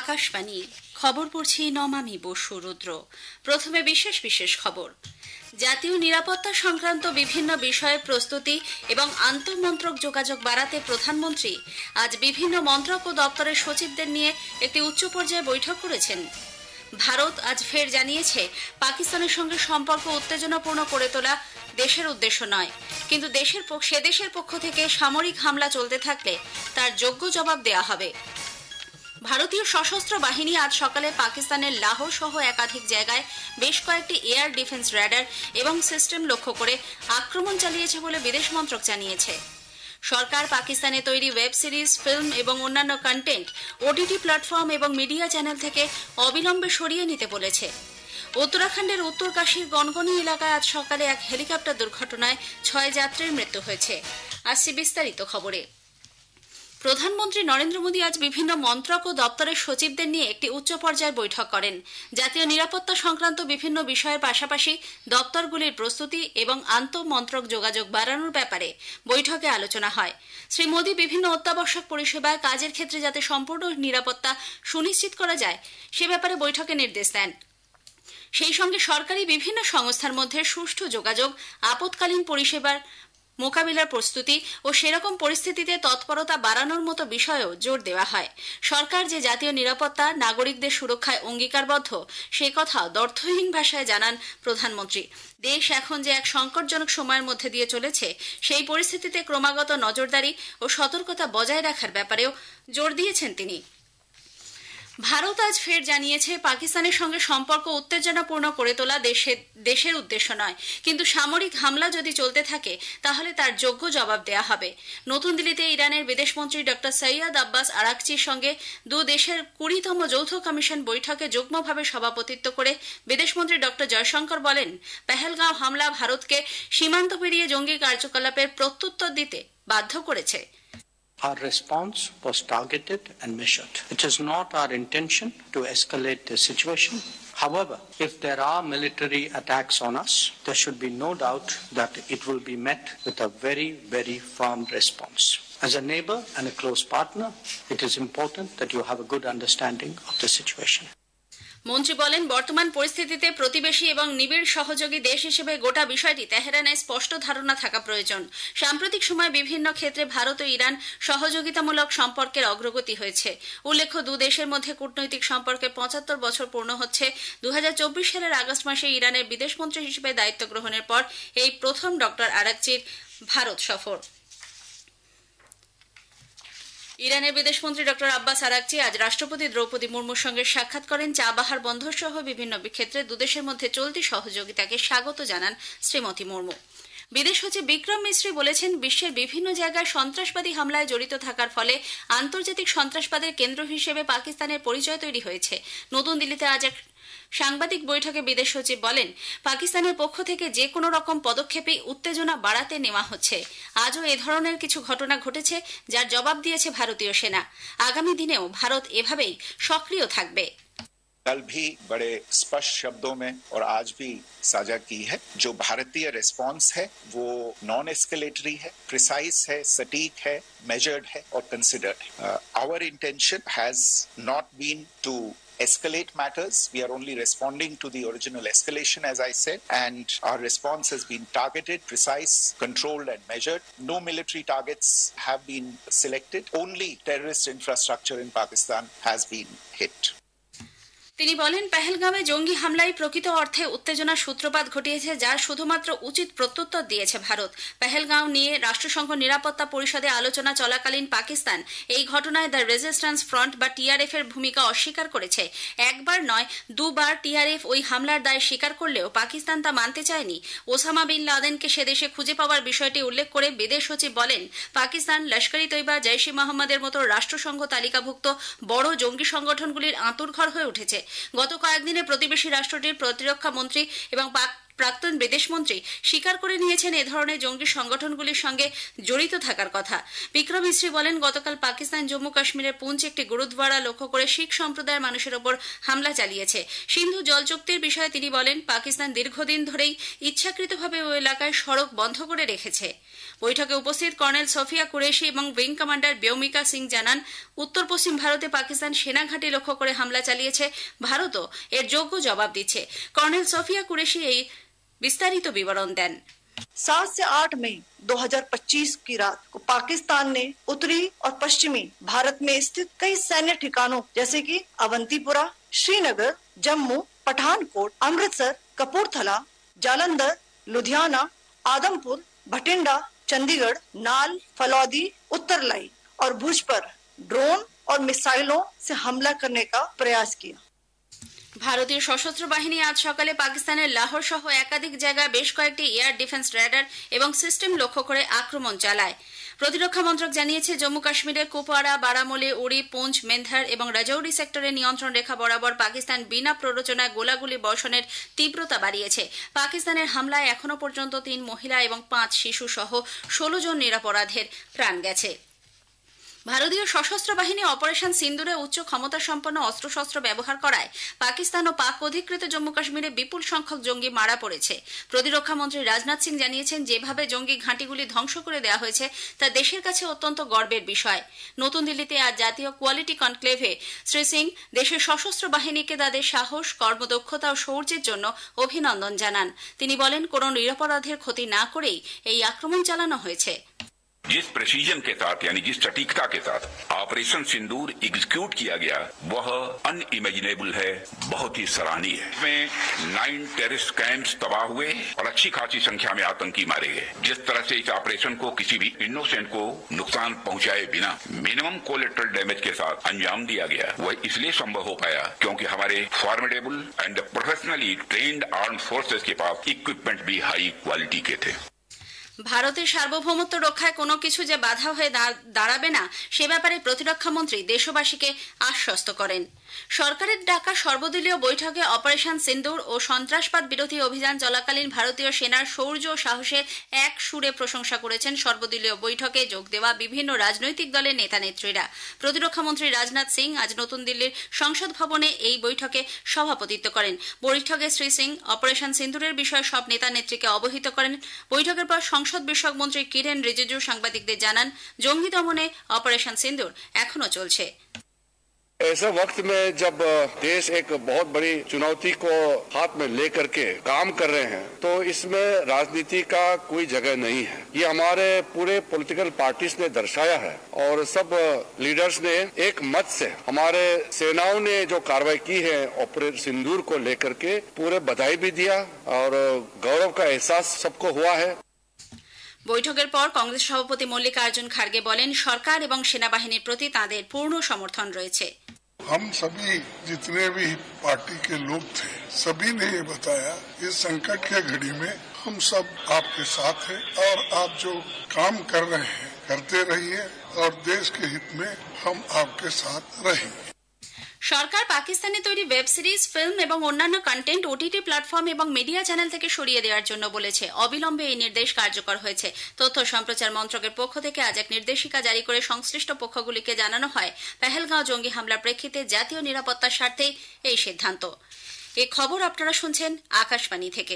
আকাশবাণী খবর পড়ছি নমামি বসু রুদ্র। প্রথমে বিশেষ বিশেষ খবর। জাতীয় নিরাপত্তা সংক্রান্ত বিভিন্ন বিষয়ে প্রস্তুতি এবং আন্তঃমন্ত্রক যোগাযোগ বাড়াতে প্রধানমন্ত্রী আজ বিভিন্ন মন্ত্রক ও দপ্তরের সচিবদের নিয়ে একটি উচ্চ পর্যায়ে বৈঠক করেছেন। ভারত আজ ফের জানিয়েছে, পাকিস্তানের সঙ্গে সম্পর্ক উত্তেজনাপূর্ণ করে তোলা দেশের উদ্দেশ্য নয়, কিন্তু সে দেশের পক্ষ থেকে সামরিক হামলা চলতে থাকলে তার যোগ্য জবাব দেয়া হবে। ভারতীয় সশস্ত্র বাহিনী আজ সকালে পাকিস্তানের লাহোর সহ একাধিক জায়গায় বেশ কয়েকটি এয়ার ডিফেন্স র্যাডার এবং সিস্টেম লক্ষ্য করে আক্রমণ চালিয়েছে বলে বিদেশ মন্ত্রক জানিয়েছে। সরকার পাকিস্তানে তৈরি ওয়েব সিরিজ, ফিল্ম এবং অন্যান্য কন্টেন্ট ওটিটি প্ল্যাটফর্ম এবং মিডিয়া চ্যানেল থেকে অবিলম্বে সরিয়ে নিতে বলেছে। উত্তরাখণ্ডের উত্তরকাশীর গনগনি এলাকায় আজ সকালে এক হেলিকপ্টার দুর্ঘটনায় 6 যাত্রীর মৃত্যু হয়েছে। আসছে বিস্তারিত খবরে। প্রধানমন্ত্রী নরেন্দ্র মোদী আজ বিভিন্ন মন্ত্রক ও দপ্তরের সচিবদের নিয়ে একটি উচ্চ পর্যায়ের বৈঠক করেন। জাতীয় নিরাপত্তা সংক্রান্ত বিভিন্ন বিষয়ের পাশাপাশি দপ্তরগুলির প্রস্তুতি এবং আন্তঃমন্ত্রক যোগাযোগ বাড়ানোর ব্যাপারে বৈঠকে আলোচনা হয়। শ্রী মোদী বিভিন্ন অত্যাবশ্যক পরিষেবায় কাজের ক্ষেত্রে যাতে সম্পূর্ণ নিরাপত্তা সুনিশ্চিত করা যায় সে ব্যাপারে বৈঠকে নির্দেশ দেন। সেই সঙ্গে সরকারি বিভিন্ন সংস্থার মধ্যে সুষ্ঠু যোগাযোগ, আপৎকালীন পরিষেবার মোকাবিলার প্রস্তুতি ও সেরকম পরিস্থিতিতে তৎপরতা বাড়ানোর মতো বিষয়েও জোর দেওয়া হয়। সরকার যে জাতীয় নিরাপত্তা, নাগরিকদের সুরক্ষায় অঙ্গীকারবদ্ধ সে কথা দ্ব্যর্থহীন ভাষায় জানান প্রধানমন্ত্রী। দেশ এখন যে এক সংকটজনক সময়ের মধ্যে দিয়ে চলেছে, সেই পরিস্থিতিতে ক্রমাগত নজরদারি ও সতর্কতা বজায় রাখার ব্যাপারেও জোর দিয়েছেন তিনি। ভারত আজ ফের জানিয়েছে, পাকিস্তানের সঙ্গে সম্পর্ক উত্তেজনাপূর্ণ করে তোলা দেশের উদ্দেশ্য নয়, কিন্তু সামরিক হামলা যদি চলতে থাকে তাহলে তার যোগ্য জবাব দেয়া হবে। নতুন দিল্লিতে ইরানের বিদেশমন্ত্রী ডক্টর সৈয়দ আব্বাস আরাকচির সঙ্গে দু দেশের 20তম যৌথ কমিশন বৈঠকে যুগ্মভাবে সভাপতিত্ব করে বিদেশমন্ত্রী ডক্টর জয়শঙ্কর বলেন, পেহেলগাঁও হামলা ভারতকে সীমান্ত পেরিয়ে জঙ্গি কার্যকলাপের প্রত্যুত্তর দিতে বাধ্য করেছে। Our response was targeted and measured. It is not our intention to escalate the situation. However, if there are military attacks on us, there should be no doubt that it will be met with a very, very firm response. As a neighbor and a close partner, it is important that you have a good understanding of the situation. মন্ত্রী বলেন, বর্তমান পরিস্থিতিতে প্রতিবেশী এবং নিবিড় সহযোগী দেশ হিসেবে গোটা বিষয়টি তেহরানে স্পষ্ট ধারণা থাকা প্রয়োজন। সাম্প্রতিক সময়ে বিভিন্ন ক্ষেত্রে ভারত ও ইরান সহযোগিতামূলক সম্পর্কের অগ্রগতি হয়েছে। উল্লেখ্য, দু দেশের মধ্যে কূটনৈতিক সম্পর্কে 75 বছর পূর্ণ হচ্ছে। 2024 সালের আগস্ট মাসে ইরানের বিদেশমন্ত্রী হিসেবে দায়িত্ব গ্রহণের পর এই প্রথম ডক্টর আরাকচির ভারত সফর। ইরানের বিদেশমন্ত্রী ডক্টর আব্বাস আরাকচি আজ রাষ্ট্রপতি দ্রৌপদী মুর্মুর সঙ্গে সাক্ষাৎ করেন। চা বাহার বন্ধ সহ বিভিন্ন ক্ষেত্রে দুদেশের মধ্যে চলতি সহযোগিতাকে স্বাগত জানান শ্রীমতী মুর্মু। বিদেশ সচিব বিক্রম মিশ্রি বলেছেন, বিশ্বের বিভিন্ন জায়গায় সন্ত্রাসবাদী হামলায় জড়িত থাকার ফলে আন্তর্জাতিক সন্ত্রাসবাদের কেন্দ্র হিসেবে পাকিস্তানের পরিচয় তৈরি হয়েছে। নতুন দিল্লিতে আজ এক সাংবাদিক বৈঠকে বিদেশ সচিব বলেন, পাকিস্তানের পক্ষ থেকে যে কোনো রকম পদক্ষেপেই উত্তেজনা বাড়াতে নেওয়া হচ্ছে। আজও এ ধরনের কিছু ঘটনা ঘটেছে, যার জবাব দিয়েছে ভারতীয় সেনা। আগামী দিনেও ভারত এভাবেই সক্রিয় থাকবে। कल भी बड़े स्पष्ट शब्दों में और आज भी साझा की है। जो भारतीय रिस्पांस है वो नॉन एस्केलेटरी है, प्रिसाइज है, सटीक है, मेजर्ड है और कंसिडर्ड है। Our intention has not been to escalate matters. We are only responding to the original escalation, as I said, and our response has been targeted, precise, controlled and measured. No military targets have been selected. Only terrorist infrastructure in Pakistan has been hit. তিনি বলেন, পেহেলগাঁওয়ে জঙ্গি হামলায় প্রকৃত অর্থে উত্তেজনার সূত্রপাত ঘটিয়েছে, যার শুধুমাত্র উচিত প্রত্যুত্তর দিয়েছে ভারত। পেহেলগাঁও নিয়ে রাষ্ট্রসংঘ নিরাপত্তা পরিষদে আলোচনা চলাকালীন পাকিস্তান এই ঘটনায় দ্য রেজিস্ট্যান্স ফ্রন্ট বা টিআরএফ এর ভূমিকা অস্বীকার করেছে। একবার নয়, দুবার টিআরএফ ওই হামলার দায় স্বীকার করলেও পাকিস্তান তা মানতে চায়নি। ওসামা বিন লাদেনকে সে দেশে খুঁজে পাওয়ার বিষয়টি উল্লেখ করে বিদেশ সচিব বলেন, পাকিস্তান লস্কর ই তৈবা, জৈশ-ই মোহাম্মদের মতো রাষ্ট্রসংঘ তালিকাভুক্ত বড় জঙ্গি সংগঠনগুলির আঁতুড়ঘর হয়ে উঠেছে। গত কয়েকদিনে প্রতিবেশী রাষ্ট্রটির প্রতিরক্ষা মন্ত্রী এবং প্রাক্তন বিদেশমন্ত্রী স্বীকার করে নিয়েছেন এ ধরনের জঙ্গি সংগঠনগুলির সঙ্গে জড়িত থাকার কথা। বিক্রম মিশ্রি বলেন, গতকাল পাকিস্তান জম্মু কাশ্মীরের পুঞ্চ একটি গুরুদ্বারা লক্ষ্য করে শিখ সম্প্রদায়ের মানুষের ওপর হামলা চালিয়েছে। সিন্ধু জল চুক্তির বিষয়ে তিনি বলেন, পাকিস্তান দীর্ঘদিন ধরেই ইচ্ছাকৃতভাবে ওই এলাকায় সড়ক বন্ধ করে রেখেছে। বৈঠকে উপস্থিত কর্নেল সোফিয়া কুরেশি এবং উইং কমান্ডার ব্যোমিকা সিং জানান, উত্তর পশ্চিম ভারতে পাকিস্তান সেনাঘাঁটি লক্ষ্য করে হামলা চালিয়েছে, ভারতও এর যোগ্য জবাব দিচ্ছে। কর্নেল সোফিয়া কুরেশি এই विस्तारित विवरण दें। 7 से 8 मई 2025 की रात को पाकिस्तान ने उत्तरी और पश्चिमी भारत में स्थित कई सैन्य ठिकानों जैसे कि अवंतीपुरा, श्रीनगर, जम्मू, पठानकोट, अमृतसर, कपूरथला, जालंधर, लुधियाना, आदमपुर, भटिंडा, चंडीगढ़, नाल, फलौदी, उत्तरलाई और भुज पर ड्रोन और मिसाइलों से हमला करने का प्रयास किया। ভারতীয় সশস্ত্র বাহিনী আজ সকালে পাকিস্তানের লাহোর সহ একাধিক জায়গায় বেশ কয়েকটি এয়ার ডিফেন্স রেডার এবং সিস্টেম লক্ষ্য করে আক্রমণ চালায়। প্রতিরক্ষা মন্ত্রক জানিয়েছে, জম্মু কাশ্মীরের কুপওয়ারা, বারামুলি, উড়ি, পুঞ্চ, মেন্ধার এবং রাজৌরি সেক্টরের নিয়ন্ত্রণ রেখা বরাবর পাকিস্তান বিনা প্ররোচনায় গোলাগুলি বর্ষণের তীব্রতা বাড়িয়েছে। পাকিস্তানের হামলায় এখনো পর্যন্ত 3 মহিলা এবং 5 শিশু সহ 16 জন নিরপরাধের প্রাণ গেছে। ভারতীয় সশস্ত্র বাহিনী অপারেশন সিন্দুরে উচ্চ ক্ষমতা সম্পন্ন অস্ত্রশস্ত্র ব্যবহার করায় পাকিস্তান ও পাক অধিকৃত জম্মু কাশ্মীরে বিপুল সংখ্যক জঙ্গি মারা পড়েছে। প্রতিরক্ষা মন্ত্রী রাজনাথ সিং জানিয়েছেন, যেভাবে জঙ্গি ঘাঁটিগুলি ধ্বংস করে দেওয়া হয়েছে তা দেশের কাছে অত্যন্ত গর্বের বিষয়। নতুন দিল্লিতে আজ জাতীয় কোয়ালিটি কনক্লেভে শ্রী সিং দেশের সশস্ত্র বাহিনীকে তাদের সাহস, কর্মদক্ষতা ও শৌর্যের জন্য অভিনন্দন জানান। তিনি বলেন, কোনো নিরপরাধের ক্ষতি না করেই এই আক্রমণ চালানো হয়েছে। जिस प्रेसिजन के साथ यानी जिस सटीकता के साथ ऑपरेशन सिंदूर एग्जीक्यूट किया गया वह अनइमेजिनेबल है, बहुत ही सराहनीय है। इसमें 9 टेररिस्ट कैंप्स तबाह हुए और अच्छी खासी संख्या में आतंकी मारे गए। जिस तरह से इस ऑपरेशन को किसी भी इनोसेंट को नुकसान पहुंचाए बिना मिनिमम कोलेटरल डैमेज के साथ अंजाम दिया गया, वह इसलिए संभव हो पाया क्योंकि हमारे formidable and professionally trained arm forces के पास इक्विपमेंट भी हाई क्वालिटी के थे। ভারতের সার্বভৌমত্ব রক্ষায় কোনো কিছু যে বাধা হয়ে দাঁড়াবে না সে ব্যাপারে প্রতিরক্ষা মন্ত্রী দেশবাসীকে আশ্বস্ত করেন। সরকারের ডাকা সর্বদলীয় বৈঠকে অপারেশন সিন্দুর ও সন্ত্রাসবাদ বিরোধী অভিযান চলাকালীন ভারতীয় সেনার শৌর্য ও সাহসের এক সুরে প্রশংসা করেছেন সর্বদলীয় বৈঠকে যোগ দেওয়া বিভিন্ন রাজনৈতিক দলের নেতানেত্রীরা। প্রতিরক্ষা মন্ত্রী রাজনাথ সিং আজ নতুন দিল্লির সংসদ ভবনে এই বৈঠকে সভাপতিত্ব করেন। বৈঠকে শ্রী সিং অপারেশন সিন্দুরের বিষয়ে সব নেতানেত্রীকে অবহিত করেন। বৈঠকের পর সংসদ বিষয়ক মন্ত্রী কিরেন রিজিজু সাংবাদিকদের জানান, জঙ্গি দমনে অপারেশন সিন্দুর এখনো চলছে। ऐसे वक्त में जब देश एक बहुत बड़ी चुनौती को हाथ में लेकर के काम कर रहे हैं तो इसमें राजनीति का कोई जगह नहीं है। ये हमारे पूरे पॉलिटिकल पार्टीज ने दर्शाया है और सब लीडर्स ने एक मत से हमारे सेनाओं ने जो कार्रवाई की है ऑपरेशन सिंदूर को लेकर के पूरे बधाई भी दिया और गौरव का एहसास सबको हुआ है। বৈঠকের পর কংগ্রেস সভাপতি মল্লিকার্জুন খার্গে বলেন, সরকার এবং সেনাবাহিনীর প্রতি তাঁদের পূর্ণ সমর্থন রয়েছে। हम सभी जितने भी पार्टी के लोग थे सभी ने ये बताया, इस संकट के घड़ी में हम सब आपके साथ हैं और आप जो काम कर रहे हैं करते रहिए और देश के हित में हम आपके साथ रहेंगे। সরকার পাকিস্তানে তৈরি ওয়েব সিরিজ, ফিল্ম এবং অন্যান্য কন্টেন্ট ওটিটি প্ল্যাটফর্ম এবং মিডিয়া চ্যানেল থেকে সরিয়ে দেওয়ার জন্য বলেছে। অবিলম্বে এই নির্দেশ কার্যকর হয়েছে। তথ্য সম্প্রচার মন্ত্রকের পক্ষ থেকে আজ এক নির্দেশিকা জারি করে সংশ্লিষ্ট পক্ষগুলিকে জানানো হয়, পেহেলগাঁও জঙ্গি হামলার প্রেক্ষিতে জাতীয় নিরাপত্তার স্বার্থেই এই সিদ্ধান্ত। এই খবর আপনারা শুনছেন আকাশবাণী থেকে।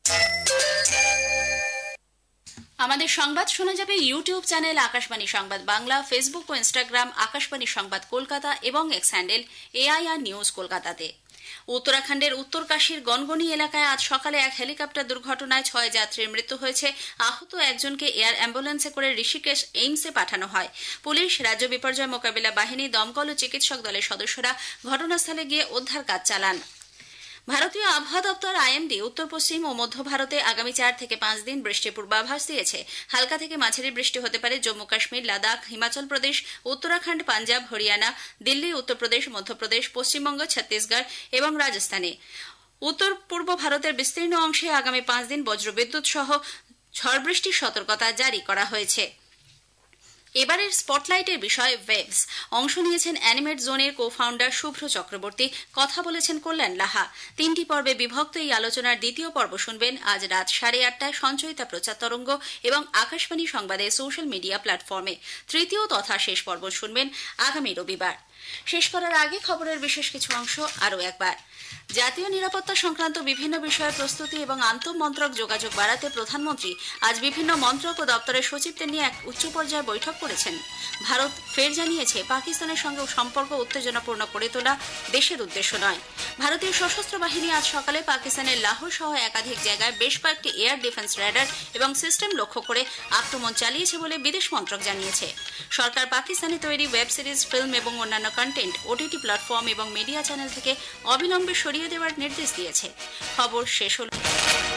আমাদের সংবাদ শোনা যাবে ইউটিউব চ্যানেল আকাশবাণী সংবাদ বাংলা, ফেসবুক ও ইনস্টাগ্রাম আকাশবাণী সংবাদ কলকাতা এবং এক্স হ্যান্ডেল AIR নিউজ কলকাতাতে। উত্তরাখণ্ডের উত্তরকাশীর গনগনি এলাকায় আজ সকালে এক হেলিকপ্টার দুর্ঘটনায় 6 যাত্রীর মৃত্যু হয়েছে। আহত একজনকে এয়ার অ্যাম্বুলেন্সে করে ঋষিকেশ এইমসে পাঠানো হয়। পুলিশ, রাজ্য বিপর্যয় মোকাবিলা বাহিনী, দমকল ও চিকিৎসক দলের সদস্যরা ঘটনাস্থলে গিয়ে উদ্ধার কাজ চালান। ভারতীয় আবহাওয়া দপ্তর IMD উত্তর পশ্চিম ও মধ্য ভারতে আগামী 4 থেকে 5 দিন বৃষ্টির পূর্বাভাস দিয়েছে। হালকা থেকে মাঝারি বৃষ্টি হতে পারে জম্মু কাশ্মীর, লাদাখ, হিমাচল প্রদেশ, উত্তরাখণ্ড, পাঞ্জাব, হরিয়ানা, দিল্লি, উত্তরপ্রদেশ, মধ্যপ্রদেশ, পশ্চিমবঙ্গ, ছত্তিশগড় এবং রাজস্থানে। উত্তর পূর্ব ভারতের বিস্তীর্ণ অংশে আগামী 5 দিন বজ্রবিদ্যুৎ সহ ঝড় বৃষ্টির সতর্কতা জারি করা হয়েছে। এবারের স্পটলাইটের বিষয় ওয়েবস। অংশ নিয়েছেন অ্যানিমেট জোনের কো ফাউন্ডার শুভ্র চক্রবর্তী, কথা বলেছেন কল্যাণ লাহা। 3টি পর্বে বিভক্ত এই আলোচনার দ্বিতীয় পর্ব শুনবেন আজ রাত 8:30টায় সঞ্চয়িতা প্রচার তরঙ্গ এবং আকাশবাণী সংবাদে সোশ্যাল মিডিয়া প্ল্যাটফর্মে। তৃতীয় তথা শেষ পর্ব শুনবেন আগামী রবিবার। শেষ করার আগে খবরের বিশেষ কিছু অংশ আরও একবার। জাতীয় নিরাপত্তা সংক্রান্ত বিভিন্ন বিষয়ে প্রস্তুতি এবং আন্তঃমন্ত্রক যোগাযোগ বাড়াতে প্রধানমন্ত্রী আজ বিভিন্ন মন্ত্রক ও দপ্তরের সচিবদের নিয়ে এক উচ্চ পর্যায়ে বৈঠক করেছেন। ভারত ফের জানিয়েছে পাকিস্তানের সঙ্গে সম্পর্ক উত্তেজনাপূর্ণ করে তোলা দেশের উদ্দেশ্য নয়। ভারতীয় সশস্ত্র বাহিনী আজ সকালে পাকিস্তানের লাহোর সহ একাধিক জায়গায় বেশ কয়েকটি এয়ার ডিফেন্স র্যাডার এবং সিস্টেম লক্ষ্য করে আক্রমণ চালিয়েছে বলে বিদেশ মন্ত্রক জানিয়েছে। সরকার পাকিস্তানে তৈরি ওয়েব সিরিজ, ফিল্ম এবং অন্যান্য কন্টেন্ট ওটিটি প্ল্যাটফর্ম এবং মিডিয়া চ্যানেল থেকে অবিলম্বে সরিয়ে দেওয়ার নির্দেশ দিয়েছে। খবর শেষ হল।